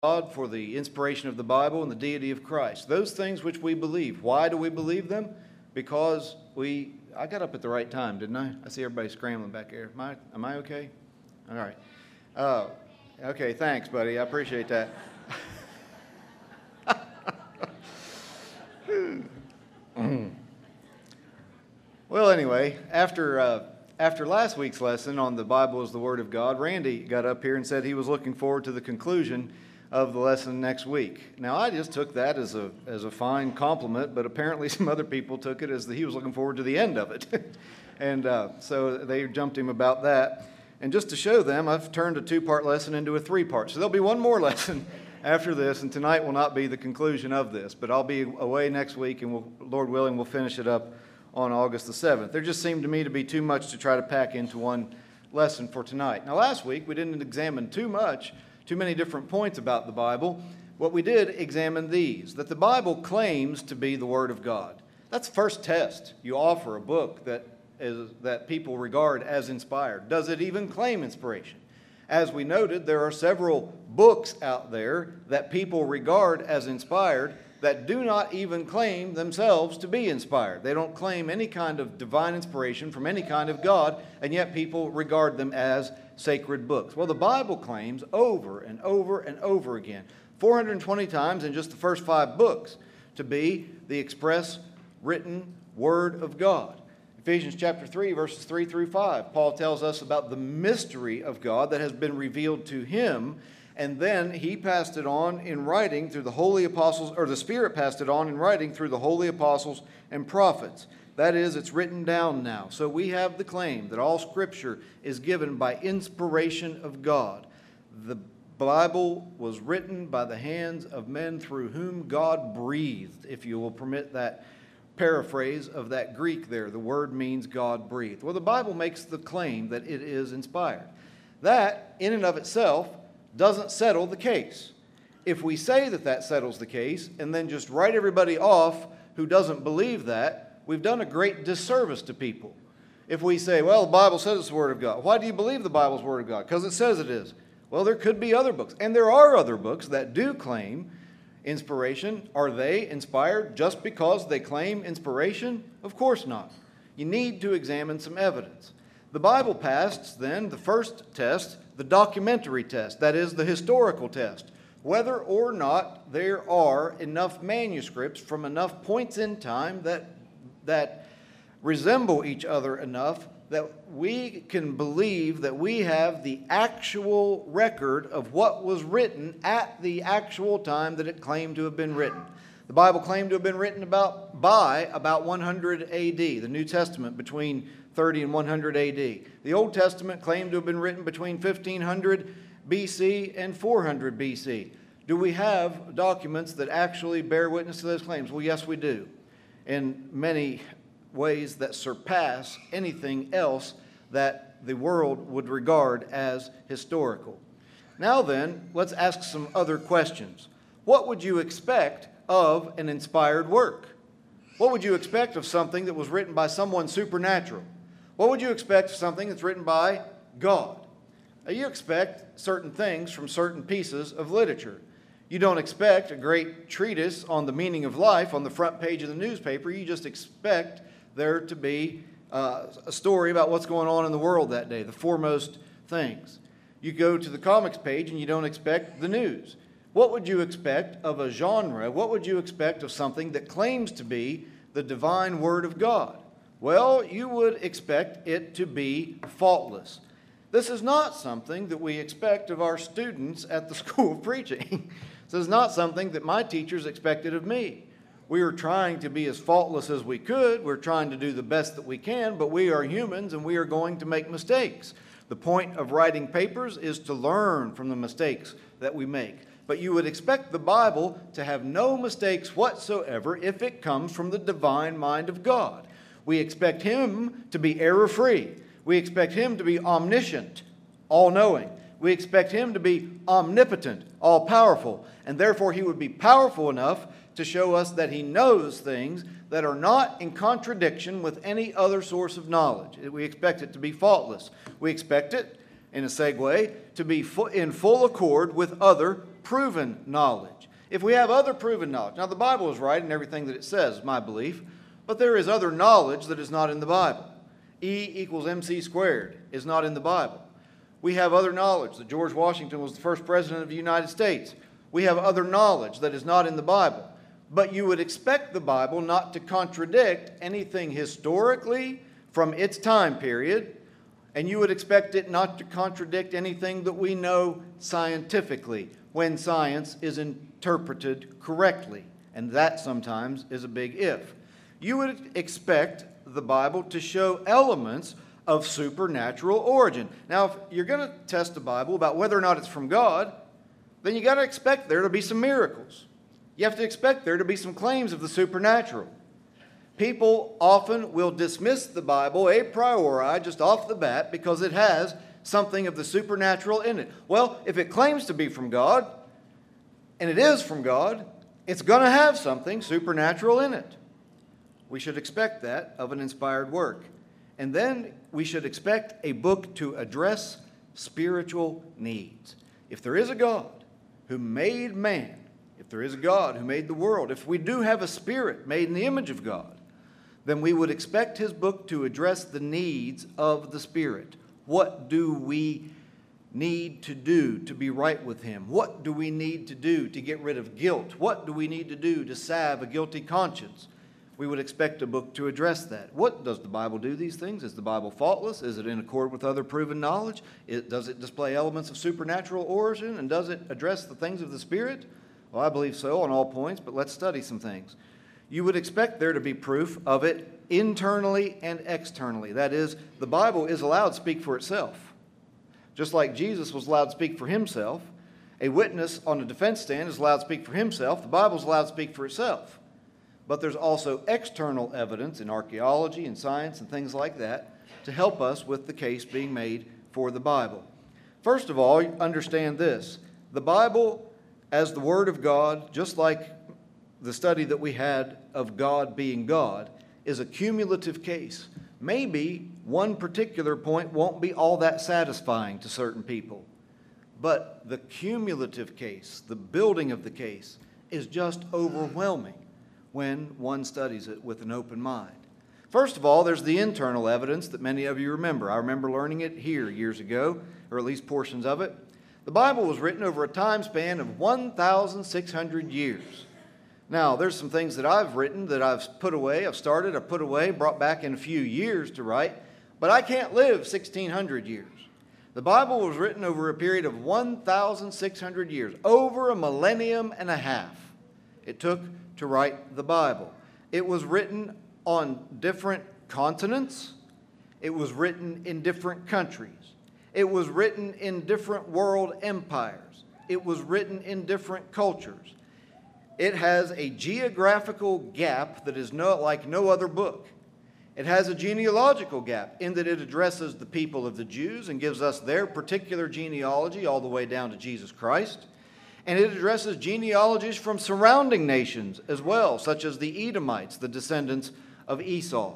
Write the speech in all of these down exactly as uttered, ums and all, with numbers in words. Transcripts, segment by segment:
God, for the inspiration of the Bible and the deity of Christ. Those things which we believe. Why do we believe them? Because we, I got up at the right time, didn't I? I see everybody scrambling back there. Am I, am I okay? All right. Uh, okay, thanks, buddy. I appreciate that. Well, anyway, after uh, after last week's lesson on the Bible as the Word of God, Randy got up here and said he was looking forward to the conclusion of the lesson next week. Now, I just took that as a as a fine compliment, but apparently some other people took it as that he was looking forward to the end of it. and uh, so they jumped him about that. And just to show them, I've turned a two-part lesson into a three-part. So there'll be one more lesson after this, and tonight will not be the conclusion of this. But I'll be away next week, and we'll, Lord willing, we'll finish it up on August the seventh. There just seemed to me to be too much to try to pack into one lesson for tonight. Now, last week, we didn't examine too much, too many different points about the Bible. What we did examine these, that the Bible claims to be the Word of God. That's the first test. You offer a book that is that people regard as inspired. Does it even claim inspiration? As we noted, there are several books out there that people regard as inspired that do not even claim themselves to be inspired. They don't claim any kind of divine inspiration from any kind of God, and yet people regard them as sacred books. Well, the Bible claims over and over and over again, four hundred twenty times in just the first five books, to be the express written Word of God. Ephesians chapter three, verses three through five, Paul tells us about the mystery of God that has been revealed to him, and then he passed it on in writing through the holy apostles, or the Spirit passed it on in writing through the holy apostles and prophets. That is, it's written down now. So we have the claim that all Scripture is given by inspiration of God. The Bible was written by the hands of men through whom God breathed, if you will permit that paraphrase of that Greek there. The word means God breathed. Well, the Bible makes the claim that it is inspired. That, in and of itself, doesn't settle the case. If we say that that settles the case and then just write everybody off who doesn't believe that, we've done a great disservice to people. If we say, well, the Bible says it's the Word of God. Why do you believe the Bible's Word of God? Because it says it is. Well, there could be other books. And there are other books that do claim inspiration. Are they inspired just because they claim inspiration? Of course not. You need to examine some evidence. The Bible passed, then, the first test, the documentary test, that is, the historical test, whether or not there are enough manuscripts from enough points in time that, that resemble each other enough that we can believe that we have the actual record of what was written at the actual time that it claimed to have been written. The Bible claimed to have been written about by about one hundred A D, the New Testament between thirty and one hundred A D. The Old Testament claimed to have been written between fifteen hundred B C and four hundred B C. Do we have documents that actually bear witness to those claims? Well, yes, we do, in many ways that surpass anything else that the world would regard as historical. Now then, let's ask some other questions. What would you expect of an inspired work? What would you expect of something that was written by someone supernatural? What would you expect of something that's written by God? Now, you expect certain things from certain pieces of literature. You don't expect a great treatise on the meaning of life on the front page of the newspaper. You just expect there to be uh, a story about what's going on in the world that day, the foremost things. You go to the comics page and you don't expect the news. What would you expect of a genre? What would you expect of something that claims to be the divine Word of God? Well, you would expect it to be faultless. This is not something that we expect of our students at the School of Preaching. This is not something that my teachers expected of me. We were trying to be as faultless as we could. We're trying to do the best that we can, but we are humans and we are going to make mistakes. The point of writing papers is to learn from the mistakes that we make. But you would expect the Bible to have no mistakes whatsoever if it comes from the divine mind of God. We expect Him to be error-free. We expect Him to be omniscient, all-knowing. We expect Him to be omnipotent, all-powerful. And therefore He would be powerful enough to show us that He knows things that are not in contradiction with any other source of knowledge. We expect it to be faultless. We expect it, in a segue, to be in full accord with other proven knowledge. If we have other proven knowledge, now the Bible is right in everything that it says, is my belief, but there is other knowledge that is not in the Bible. E equals mc squared is not in the Bible. We have other knowledge that George Washington was the first president of the United States. We have other knowledge that is not in the Bible. But you would expect the Bible not to contradict anything historically from its time period, and you would expect it not to contradict anything that we know scientifically when science is interpreted correctly. And that sometimes is a big if. You would expect the Bible to show elements of supernatural origin. Now, if you're going to test the Bible about whether or not it's from God, then you got to expect there to be some miracles. You have to expect there to be some claims of the supernatural. People often will dismiss the Bible a priori, just off the bat, because it has something of the supernatural in it. Well, if it claims to be from God, and it is from God, it's going to have something supernatural in it. We should expect that of an inspired work. And then we should expect a book to address spiritual needs. If there is a God who made man, if there is a God who made the world, if we do have a spirit made in the image of God, then we would expect his book to address the needs of the Spirit. What do we need to do to be right with him? What do we need to do to get rid of guilt? What do we need to do to salve a guilty conscience? We would expect a book to address that. What does the Bible do these things? Is the Bible faultless? Is it in accord with other proven knowledge? It, does it display elements of supernatural origin? And does it address the things of the Spirit? Well, I believe so on all points, but let's study some things. You would expect there to be proof of it internally and externally. That is, the Bible is allowed to speak for itself. Just like Jesus was allowed to speak for himself, a witness on a defense stand is allowed to speak for himself. The Bible is allowed to speak for itself. But there's also external evidence in archaeology and science and things like that to help us with the case being made for the Bible. First of all, understand this. The Bible, as the Word of God, just like the study that we had of God being God, is a cumulative case. Maybe one particular point won't be all that satisfying to certain people, but the cumulative case, the building of the case, is just overwhelming when one studies it with an open mind. First of all, there's the internal evidence that many of you remember. I remember learning it here years ago, or at least portions of it. The Bible was written over a time span of one thousand six hundred years. Now, there's some things that I've written that I've put away, I've started, I've put away, brought back in a few years to write, but I can't live sixteen hundred years. The Bible was written over a period of one thousand six hundred years, over a millennium and a half it took to write the Bible. It was written on different continents. It was written in different countries. It was written in different world empires. It was written in different cultures. It has a geographical gap that is no, like no other book. It has a genealogical gap in that it addresses the people of the Jews and gives us their particular genealogy all the way down to Jesus Christ. And it addresses genealogies from surrounding nations as well, such as the Edomites, the descendants of Esau.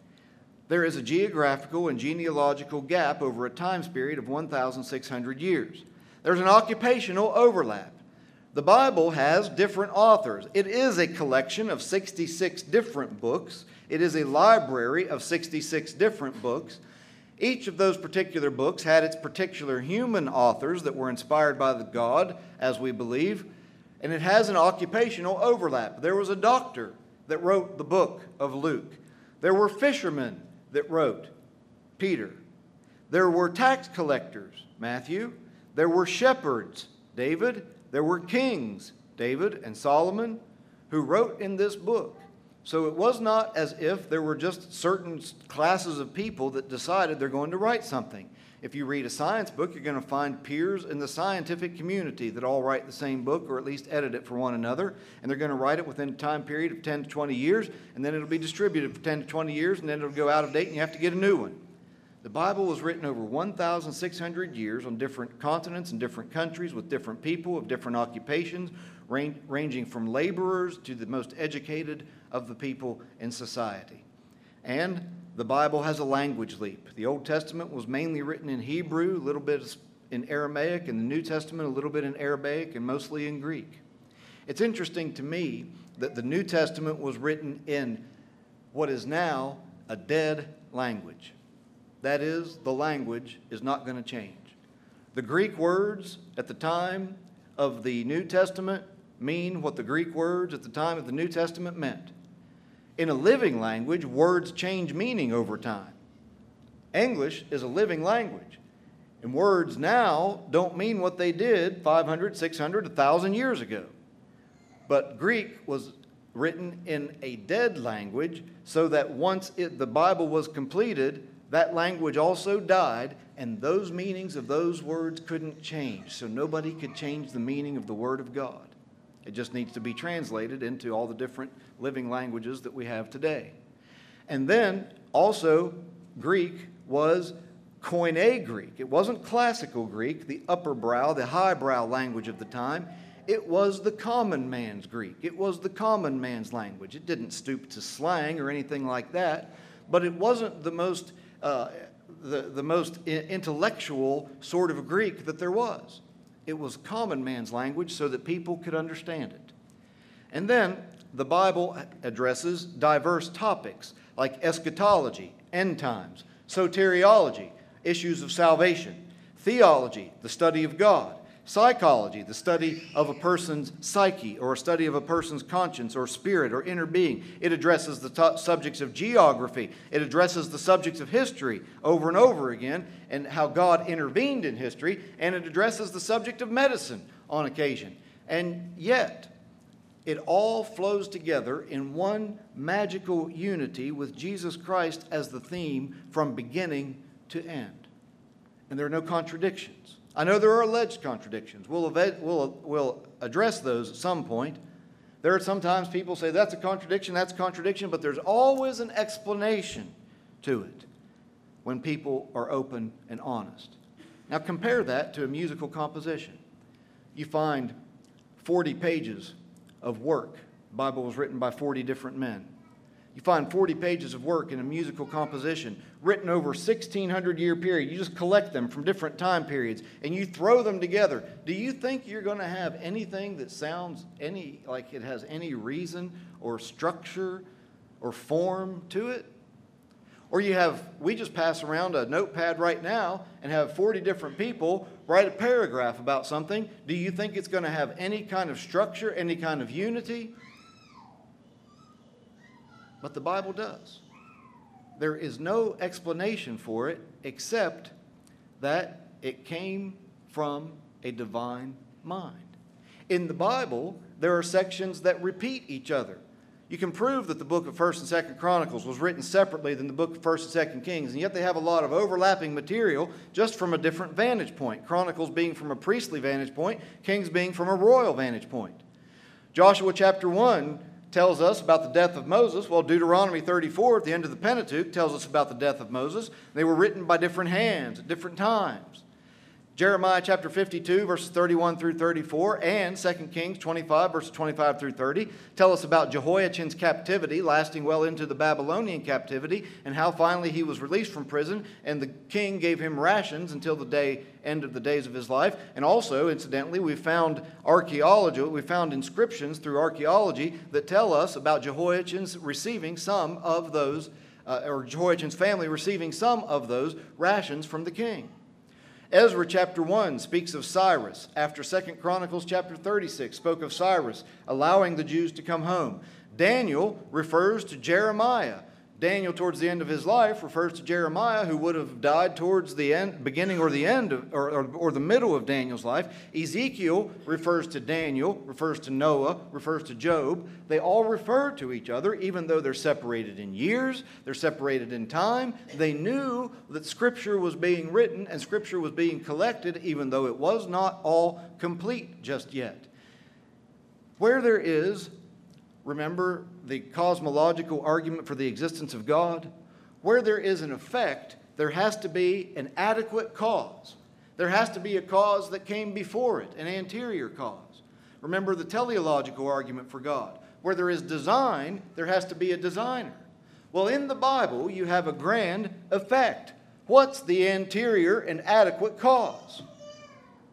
There is a geographical and genealogical gap over a time period of one thousand six hundred years. There's an occupational overlap. The Bible has different authors. It is a collection of sixty-six different books. It is a library of sixty-six different books. Each of those particular books had its particular human authors that were inspired by the God, as we believe, and it has an occupational overlap. There was a doctor that wrote the book of Luke. There were fishermen that wrote Peter. There were tax collectors, Matthew. There were shepherds, David. There were kings, David and Solomon, who wrote in this book. So it was not as if there were just certain classes of people that decided they're going to write something. If you read a science book, you're going to find peers in the scientific community that all write the same book or at least edit it for one another. And they're going to write it within a time period of ten to twenty years, and then it'll be distributed for ten to twenty years, and then it'll go out of date and you have to get a new one. The Bible was written over one thousand six hundred years on different continents and different countries with different people of different occupations, ranging from laborers to the most educated of the people in society. And the Bible has a language leap. The Old Testament was mainly written in Hebrew, a little bit in Aramaic, and the New Testament a little bit in Arabic, and mostly in Greek. It's interesting to me that the New Testament was written in what is now a dead language. That is, the language is not going to change. The Greek words at the time of the New Testament mean what the Greek words at the time of the New Testament meant. In a living language, words change meaning over time. English is a living language, and words now don't mean what they did five hundred, six hundred, one thousand years ago. But Greek was written in a dead language so that once it, the Bible was completed, that language also died, and those meanings of those words couldn't change. So nobody could change the meaning of the Word of God. It just needs to be translated into all the different living languages that we have today. And then also Greek was Koine Greek. It wasn't classical Greek, the upper brow, the highbrow language of the time. It was the common man's Greek. It was the common man's language. It didn't stoop to slang or anything like that, but it wasn't the most, uh, the, the most intellectual sort of Greek that there was. It was common man's language so that people could understand it. And then the Bible addresses diverse topics like eschatology, end times, soteriology, issues of salvation, theology, the study of God, psychology, the study of a person's psyche or a study of a person's conscience or spirit or inner being. It addresses the t- subjects of geography. It addresses the subjects of history over and over again and how God intervened in history. And it addresses the subject of medicine on occasion. And yet, it all flows together in one magical unity with Jesus Christ as the theme from beginning to end. And there are no contradictions. I know there are alleged contradictions. We'll, we'll, we'll address those at some point. There are sometimes people say that's a contradiction, that's a contradiction, but there's always an explanation to it when people are open and honest. Now compare that to a musical composition. You find forty pages of work. The Bible was written by forty different men. You find forty pages of work in a musical composition written over a sixteen hundred year period. You just collect them from different time periods and you throw them together. Do you think you're going to have anything that sounds any like it has any reason or structure or form to it? Or you have, we just pass around a notepad right now and have forty different people write a paragraph about something. Do you think it's going to have any kind of structure, any kind of unity? But the Bible does. There is no explanation for it except that it came from a divine mind. In the Bible, there are sections that repeat each other. You can prove that the book of First and Second Chronicles was written separately than the book of First and Second Kings, and yet they have a lot of overlapping material just from a different vantage point. Chronicles being from a priestly vantage point, Kings being from a royal vantage point. Joshua chapter one tells us about the death of Moses. Well, Deuteronomy thirty-four at the end of the Pentateuch tells us about the death of Moses. They were written by different hands at different times. Jeremiah chapter fifty-two, verses thirty-one through thirty-four, and Second Kings twenty-five, verses twenty-five through thirty, tell us about Jehoiachin's captivity, lasting well into the Babylonian captivity, and how finally he was released from prison, and the king gave him rations until the day end of the days of his life. And also, incidentally, we found archaeology, we found inscriptions through archaeology that tell us about Jehoiachin's receiving some of those, uh, or Jehoiachin's family receiving some of those rations from the king. Ezra chapter one speaks of Cyrus. After Second Chronicles chapter thirty-six spoke of Cyrus allowing the Jews to come home. Daniel refers to Jeremiah. Daniel, towards the end of his life, refers to Jeremiah, who would have died towards the end, beginning or the end, of, or, or, or the middle of Daniel's life. Ezekiel refers to Daniel, refers to Noah, refers to Job. They all refer to each other, even though they're separated in years, they're separated in time. They knew that Scripture was being written and Scripture was being collected, even though it was not all complete just yet. Where there is, remember the cosmological argument for the existence of God? Where there is an effect, there has to be an adequate cause. There has to be a cause that came before it, an anterior cause. Remember the teleological argument for God. Where there is design, there has to be a designer. Well, in the Bible, you have a grand effect. What's the anterior and adequate cause?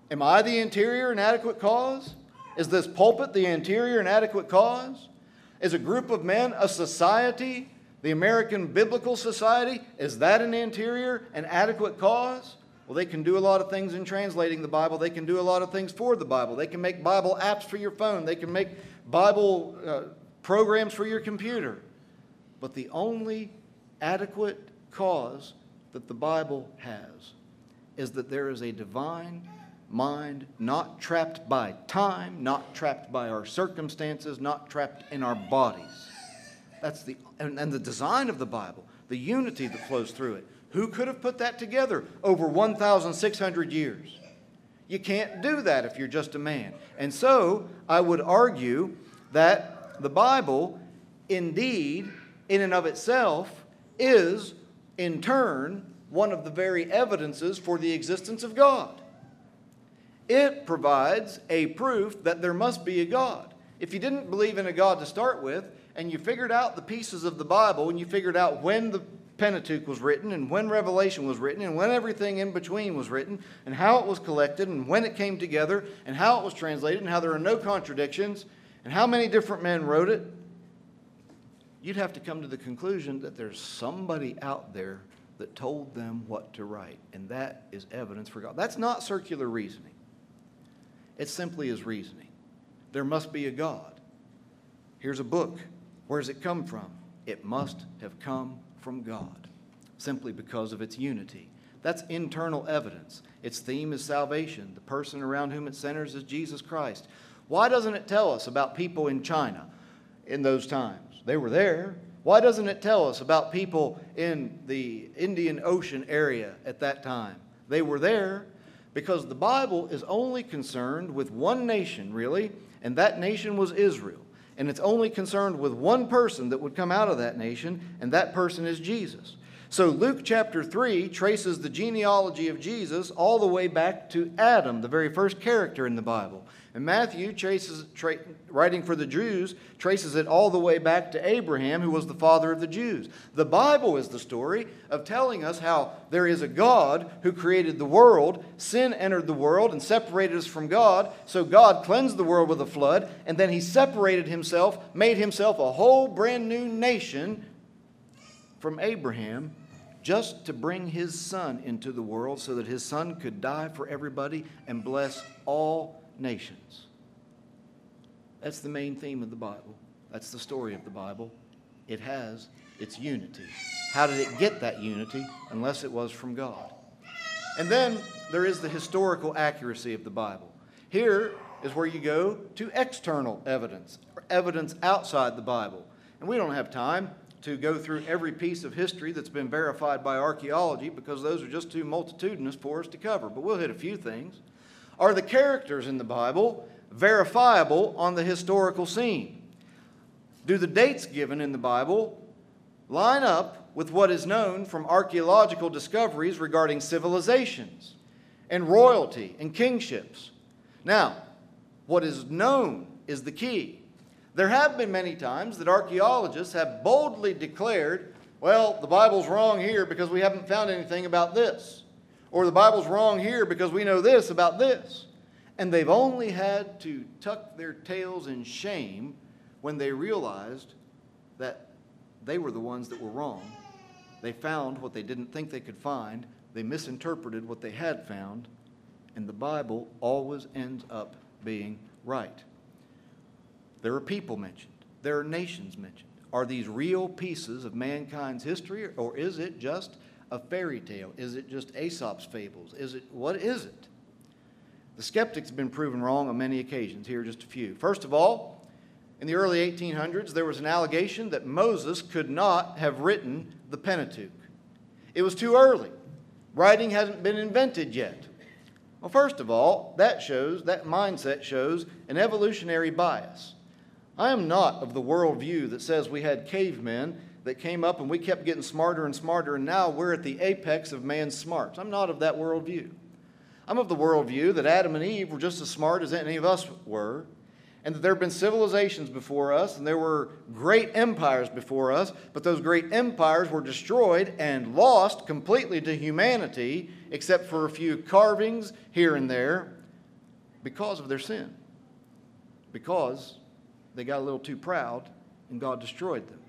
Am I the interior and adequate cause? Is this pulpit the interior and adequate cause? Is a group of men, a society, the American Biblical Society, is that an interior and adequate cause? Well, they can do a lot of things in translating the Bible. They can do a lot of things for the Bible. They can make Bible apps for your phone. They can make Bible uh, programs for your computer. But the only adequate cause that the Bible has is that there is a divine mind, not trapped by time, not trapped by our circumstances, not trapped in our bodies. That's the and, and the design of the Bible, the unity that flows through it. Who could have put that together over one thousand six hundred years? You can't do that if you're just a man. And so I would argue that the Bible, indeed, in and of itself, is in turn one of the very evidences for the existence of God. It provides a proof that there must be a God. If you didn't believe in a God to start with, and you figured out the pieces of the Bible, and you figured out when the Pentateuch was written, and when Revelation was written, and when everything in between was written, and how it was collected, and when it came together, and how it was translated, and how there are no contradictions, and how many different men wrote it, you'd have to come to the conclusion that there's somebody out there that told them what to write, and that is evidence for God. That's not circular reasoning. It simply is reasoning. There must be a God. Here's a book. Where does it come from? It must have come from God, simply because of its unity. That's internal evidence. Its theme is salvation. The person around whom it centers is Jesus Christ. Why doesn't it tell us about people in China in those times? They were there. Why doesn't it tell us about people in the Indian Ocean area at that time? They were there. Because the Bible is only concerned with one nation, really, and that nation was Israel. And it's only concerned with one person that would come out of that nation, and that person is Jesus. So Luke chapter three traces the genealogy of Jesus all the way back to Adam, the very first character in the Bible. And Matthew, traces, tra- writing for the Jews, traces it all the way back to Abraham, who was the father of the Jews. The Bible is the story of telling us how there is a God who created the world. Sin entered the world and separated us from God. So God cleansed the world with a flood, and then he separated himself, made himself a whole brand new nation from Abraham, just to bring his son into the world so that his son could die for everybody and bless all nations. That's the main theme of the Bible. That's the story of the Bible. It has its unity. How did it get that unity unless it was from God? And then there is the historical accuracy of the Bible. Here is where you go to external evidence, or evidence outside the Bible. And we don't have time to go through every piece of history that's been verified by archaeology because those are just too multitudinous for us to cover. But we'll hit a few things. Are the characters in the Bible verifiable on the historical scene? Do the dates given in the Bible line up with what is known from archaeological discoveries regarding civilizations and royalty and kingships? Now, what is known is the key. There have been many times that archaeologists have boldly declared, well, the Bible's wrong here because we haven't found anything about this. Or the Bible's wrong here because we know this about this. And they've only had to tuck their tails in shame when they realized that they were the ones that were wrong. They found what they didn't think they could find. They misinterpreted what they had found. And the Bible always ends up being right. There are people mentioned. There are nations mentioned. Are these real pieces of mankind's history, or is it just a fairy tale? Is it just Aesop's fables? Is it, what is it? The skeptics have been proven wrong on many occasions. Here are just a few. First of all, in the early eighteen hundreds, there was an allegation that Moses could not have written the Pentateuch. It was too early. Writing hadn't been invented yet. Well, first of all, that shows, that mindset shows an evolutionary bias. I am not of the worldview that says we had cavemen that came up and we kept getting smarter and smarter, and now we're at the apex of man's smarts. I'm not of that worldview. I'm of the worldview that Adam and Eve were just as smart as any of us were, and that there have been civilizations before us, and there were great empires before us, but those great empires were destroyed and lost completely to humanity, except for a few carvings here and there. because of their sin, because they got a little too proud and God destroyed them.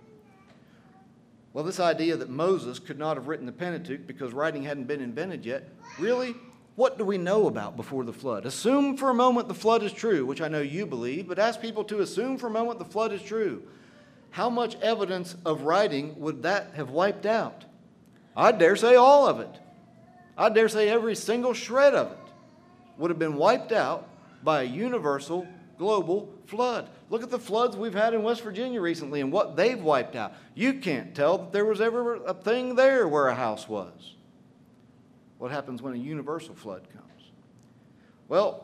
Well, this idea that Moses could not have written the Pentateuch because writing hadn't been invented yet, really, what do we know about before the flood? Assume for a moment the flood is true, which I know you believe, but ask people to assume for a moment the flood is true. How much evidence of writing would that have wiped out? I dare say all of it. I dare say every single shred of it would have been wiped out by a universal global flood. Look at the floods we've had in West Virginia recently and what they've wiped out. You can't tell that there was ever a thing there where a house was. What happens when a universal flood comes? Well,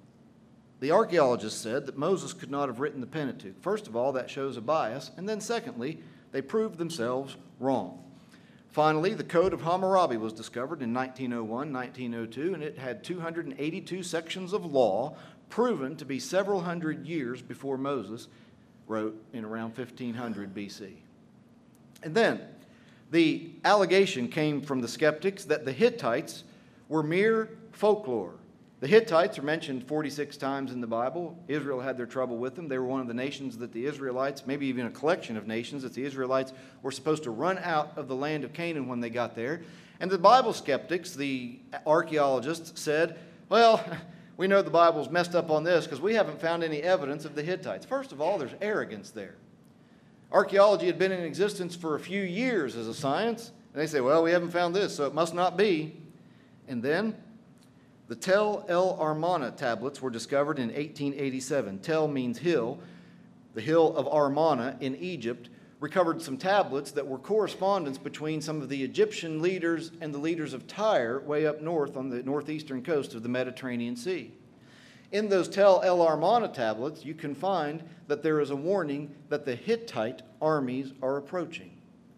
the archaeologists said that Moses could not have written the Pentateuch. First of all, that shows a bias. And then secondly, they proved themselves wrong. Finally, the Code of Hammurabi was discovered in nineteen oh one, nineteen oh two, and it had two hundred eighty-two sections of law proven to be several hundred years before Moses wrote in around fifteen hundred B C. And then the allegation came from the skeptics that the Hittites were mere folklore. The Hittites are mentioned forty-six times in the Bible. Israel had their trouble with them. They were one of the nations that the Israelites, maybe even a collection of nations, that the Israelites were supposed to run out of the land of Canaan when they got there. And the Bible skeptics, the archaeologists, said, well, we know the Bible's messed up on this because we haven't found any evidence of the Hittites. First of all, there's arrogance there. Archaeology had been in existence for a few years as a science, and they say, well, we haven't found this, so it must not be. And then the Tel El Armana tablets were discovered in eighteen eighty-seven. Tel means hill. The hill of Armana in Egypt recovered some tablets that were correspondence between some of the Egyptian leaders and the leaders of Tyre way up north on the northeastern coast of the Mediterranean Sea. In those Tel El Armana tablets, you can find that there is a warning that the Hittite armies are approaching.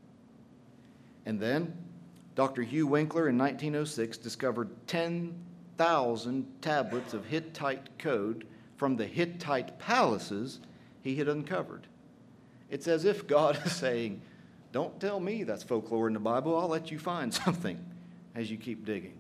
And then Doctor Hugh Winkler in nineteen oh six discovered ten thousand tablets of Hittite code from the Hittite palaces he had uncovered. It's as if God is saying, don't tell me that's folklore in the Bible. I'll let you find something as you keep digging.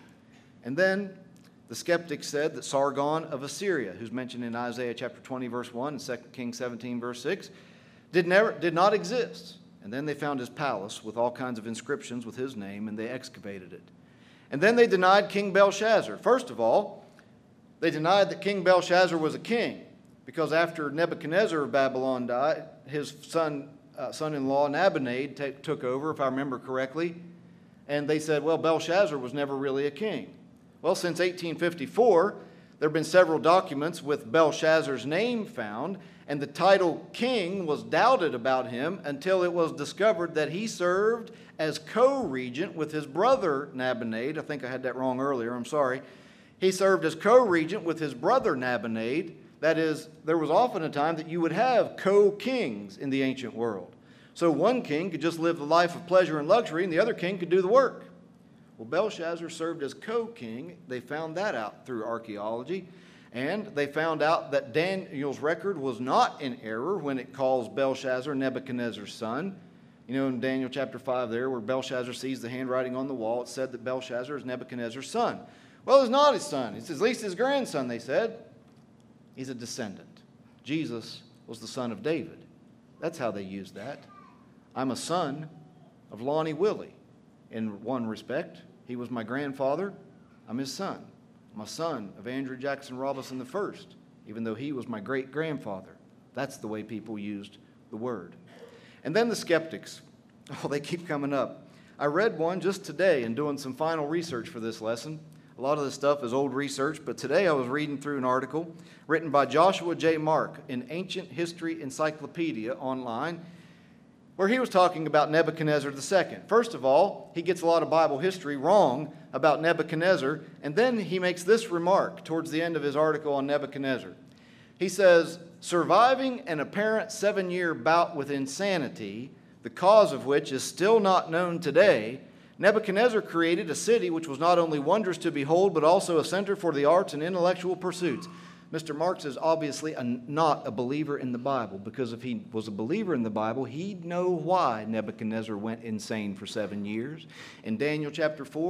And then the skeptics said that Sargon of Assyria, who's mentioned in Isaiah chapter twenty, verse one, and Second Kings seventeen, verse six, did, never, did not exist. And then they found his palace with all kinds of inscriptions with his name, and they excavated it. And then they denied King Belshazzar. First of all, they denied that King Belshazzar was a king, because after Nebuchadnezzar of Babylon died, his son, uh, son-in-law Nabonid t- took over, if I remember correctly, and they said, well, Belshazzar was never really a king. Well, since eighteen fifty-four, there have been several documents with Belshazzar's name found, and the title king was doubted about him until it was discovered that he served as co-regent with his brother Nabonid. I think I had that wrong earlier, I'm sorry. He served as co-regent with his brother Nabonid. That is, there was often a time that you would have co-kings in the ancient world. So one king could just live the life of pleasure and luxury, and the other king could do the work. Well, Belshazzar served as co-king. They found that out through archaeology. And they found out that Daniel's record was not in error when it calls Belshazzar Nebuchadnezzar's son. You know, in Daniel chapter five there, where Belshazzar sees the handwriting on the wall, it said that Belshazzar is Nebuchadnezzar's son. Well, it's not his son. It's at least his grandson, they said. He's a descendant. Jesus was the son of David. That's how they used that. I'm a son of Lonnie Willie. In one respect, he was my grandfather. I'm his son. I'm a son of Andrew Jackson Robinson the First, even though he was my great-grandfather. That's the way people used the word. And then the skeptics. Oh, they keep coming up. I read one just today in doing some final research for this lesson. A lot of this stuff is old research, but today I was reading through an article written by Joshua J. Mark in Ancient History Encyclopedia online, where he was talking about Nebuchadnezzar the Second. First of all, he gets a lot of Bible history wrong about Nebuchadnezzar, and then he makes this remark towards the end of his article on Nebuchadnezzar. He says, surviving an apparent seven-year bout with insanity, the cause of which is still not known today, Nebuchadnezzar created a city which was not only wondrous to behold, but also a center for the arts and intellectual pursuits. Mister Marks is obviously a, not a believer in the Bible, because if he was a believer in the Bible, he'd know why Nebuchadnezzar went insane for seven years. In Daniel chapter four,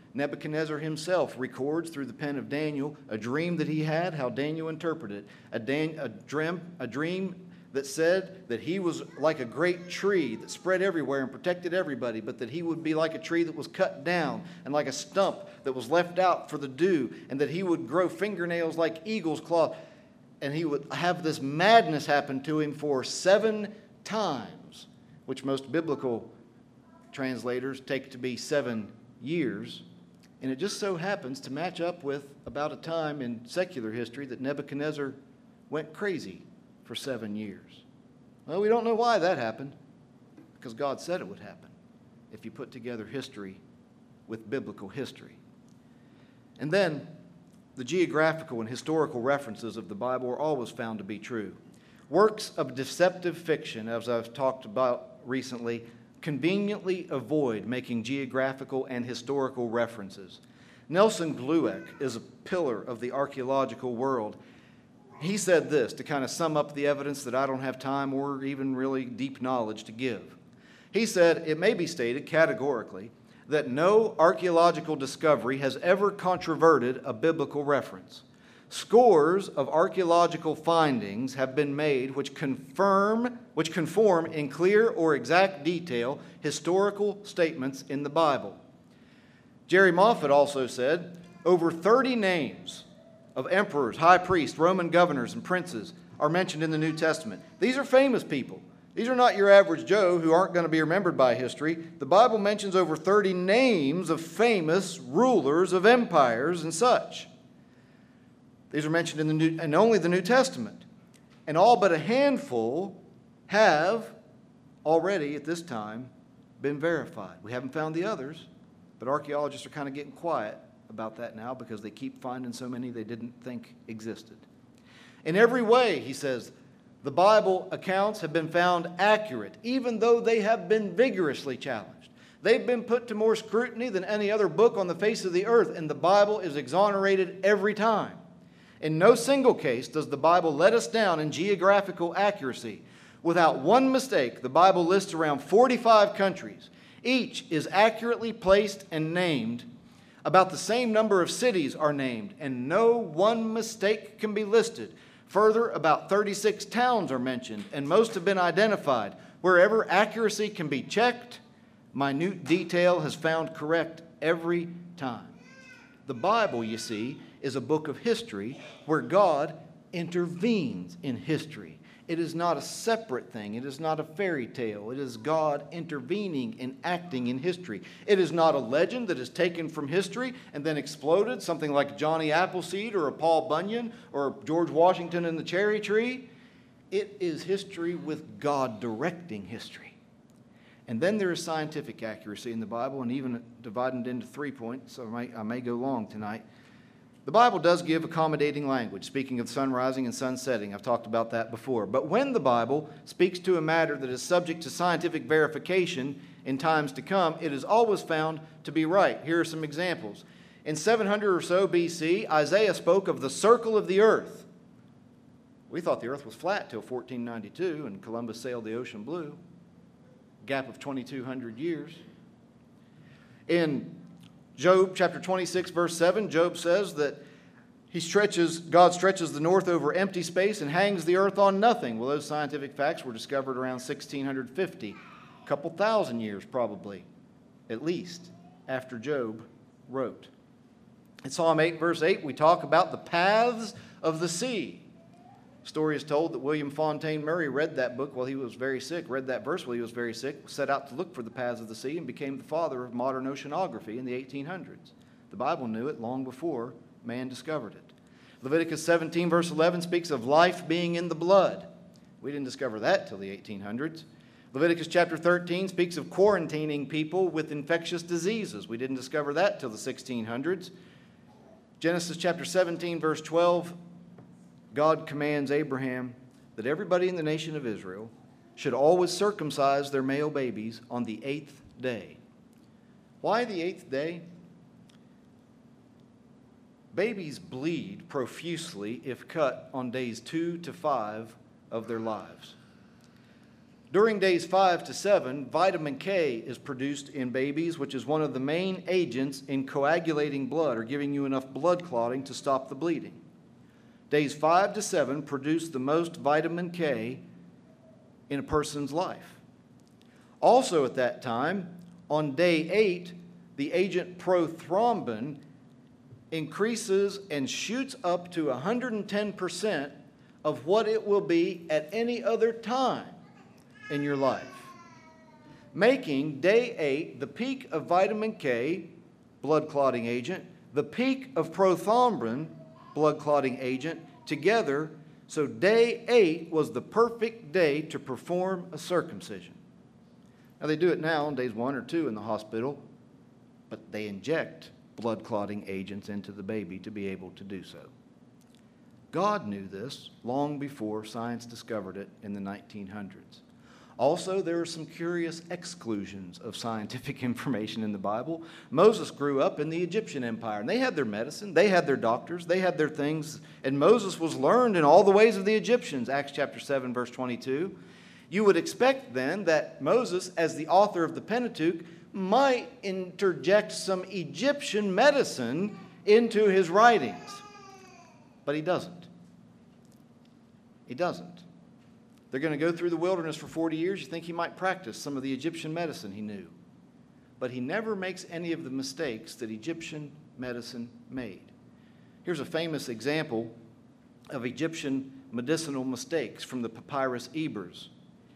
Nebuchadnezzar himself records through the pen of Daniel a dream that he had, how Daniel interpreted it. A, Dan- a, dream, a dream that said that he was like a great tree that spread everywhere and protected everybody, but that he would be like a tree that was cut down and like a stump that was left out for the dew, and that he would grow fingernails like eagle's claw, and he would have this madness happen to him for seven times, which most biblical translators take to be seven years. And it just so happens to match up with about a time in secular history that Nebuchadnezzar went crazy for seven years. Well, we don't know why that happened, because God said it would happen if you put together history with biblical history. And then the geographical and historical references of the Bible are always found to be true. Works of deceptive fiction, as I've talked about recently, conveniently avoid making geographical and historical references. Nelson Glueck is a pillar of the archaeological world. He said this to kind of sum up the evidence that I don't have time or even really deep knowledge to give. He said, it may be stated categorically that no archaeological discovery has ever controverted a biblical reference. Scores of archaeological findings have been made which confirm, which conform in clear or exact detail historical statements in the Bible. Jerry Moffat also said, over thirty names of emperors, high priests, Roman governors, and princes are mentioned in the New Testament. These are famous people. These are not your average Joe who aren't going to be remembered by history. The Bible mentions over thirty names of famous rulers of empires and such. These are mentioned in the New, and only the New Testament. And all but a handful have already at this time been verified. We haven't found the others, but archaeologists are kind of getting quiet about that now because they keep finding so many they didn't think existed. In every way, he says, the Bible accounts have been found accurate, even though they have been vigorously challenged. They've been put to more scrutiny than any other book on the face of the earth, and the Bible is exonerated every time. In no single case does the Bible let us down in geographical accuracy. Without one mistake, the Bible lists around forty-five countries. Each is accurately placed and named. About the same number of cities are named, and no one mistake can be listed. Further, about thirty-six towns are mentioned, and most have been identified. Wherever accuracy can be checked, minute detail has found correct every time. The Bible, you see, is a book of history where God intervenes in history. It is not a separate thing. It is not a fairy tale. It is God intervening and acting in history. It is not a legend that is taken from history and then exploded, something like Johnny Appleseed or a Paul Bunyan or George Washington and the cherry tree. It is history with God directing history. And then there is scientific accuracy in the Bible, and even divided into three points, so I may, I may go long tonight. The Bible does give accommodating language, speaking of sun rising and sun setting. I've talked about that before. But when the Bible speaks to a matter that is subject to scientific verification in times to come, it is always found to be right. Here are some examples. In seven hundred or so B C, Isaiah spoke of the circle of the earth. We thought the earth was flat till fourteen ninety-two, and Columbus sailed the ocean blue. Gap of twenty-two hundred years. In Job chapter twenty-six, verse seven, Job says that he stretches, God stretches the north over empty space and hangs the earth on nothing. Well, those scientific facts were discovered around sixteen fifty, a couple thousand years probably, at least, after Job wrote. In Psalm eight, verse eight, we talk about the paths of the sea. Story is told that William Fontaine Murray read that book while he was very sick, read that verse while he was very sick, set out to look for the paths of the sea, and became the father of modern oceanography in the eighteen hundreds. The Bible knew it long before man discovered it. Leviticus seventeen, verse eleven speaks of life being in the blood. We didn't discover that till the eighteen hundreds. Leviticus chapter thirteen speaks of quarantining people with infectious diseases. We didn't discover that till the sixteen hundreds. Genesis chapter seventeen, verse twelve, God commands Abraham that everybody in the nation of Israel should always circumcise their male babies on the eighth day. Why the eighth day? Babies bleed profusely if cut on days two to five of their lives. During days five to seven, vitamin K is produced in babies, which is one of the main agents in coagulating blood or giving you enough blood clotting to stop the bleeding. Days five to seven produce the most vitamin K in a person's life. Also at that time, on day eight, the agent prothrombin increases and shoots up to one hundred ten percent of what it will be at any other time in your life, making day eight the peak of vitamin K, blood clotting agent, the peak of prothrombin, blood clotting agent, together. So day eight was the perfect day to perform a circumcision. Now they do it now on days one or two in the hospital, but they inject blood clotting agents into the baby to be able to do so. God knew this long before science discovered it in the nineteen hundreds. Also, there are some curious exclusions of scientific information in the Bible. Moses grew up in the Egyptian Empire, and they had their medicine, they had their doctors, they had their things, and Moses was learned in all the ways of the Egyptians, Acts chapter seven, verse twenty-two. You would expect then that Moses, as the author of the Pentateuch, might interject some Egyptian medicine into his writings, but he doesn't. He doesn't. They're going to go through the wilderness for forty years. You think he might practice some of the Egyptian medicine he knew. But he never makes any of the mistakes that Egyptian medicine made. Here's a famous example of Egyptian medicinal mistakes from the Papyrus Ebers.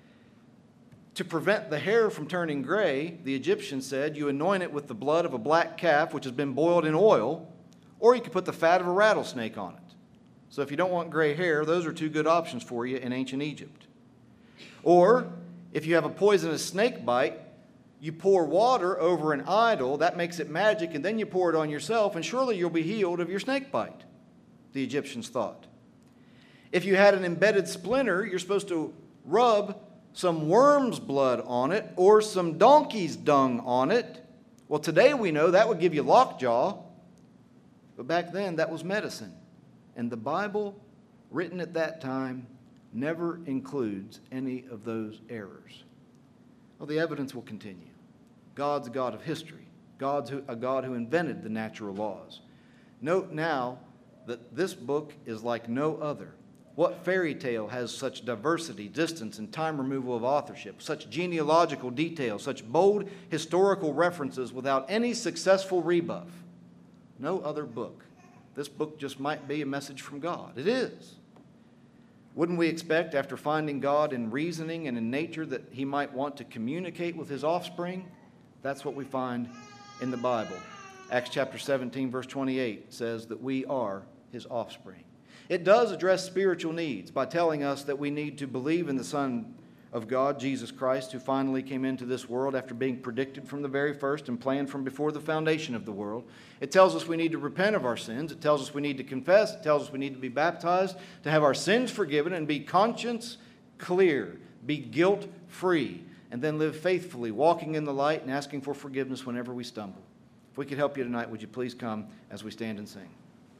To prevent the hair from turning gray, the Egyptians said you anoint it with the blood of a black calf which has been boiled in oil, or you could put the fat of a rattlesnake on it. So if you don't want gray hair, those are two good options for you in ancient Egypt. Or if you have a poisonous snake bite, you pour water over an idol, that makes it magic, and then you pour it on yourself, and surely you'll be healed of your snake bite, the Egyptians thought. If you had an embedded splinter, you're supposed to rub some worm's blood on it or some donkey's dung on it. Well, today we know that would give you lockjaw, but back then that was medicine. And the Bible, written at that time, never includes any of those errors. Well, the evidence will continue. God's a God of history. God's a God who invented the natural laws. Note now that this book is like no other. What fairy tale has such diversity, distance, and time removal of authorship, such genealogical details, such bold historical references without any successful rebuff? No other book. This book just might be a message from God. It is. Wouldn't we expect, after finding God in reasoning and in nature, that he might want to communicate with his offspring? That's what we find in the Bible. Acts chapter seventeen, verse twenty-eight says that we are his offspring. It does address spiritual needs by telling us that we need to believe in the Son of God, Jesus Christ, who finally came into this world after being predicted from the very first and planned from before the foundation of the world. It tells us we need to repent of our sins. It tells us we need to confess. It tells us we need to be baptized, to have our sins forgiven and be conscience clear, be guilt free, and then live faithfully, walking in the light and asking for forgiveness whenever we stumble. If we could help you tonight, would you please come as we stand and sing?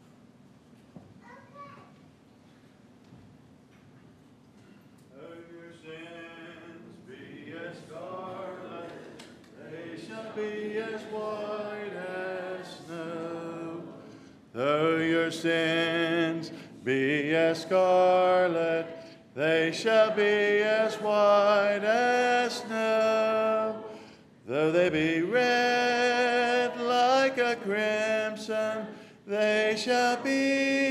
Be as white as snow, though your sins be as scarlet, they shall be as white as snow. Though they be red like a crimson, they shall be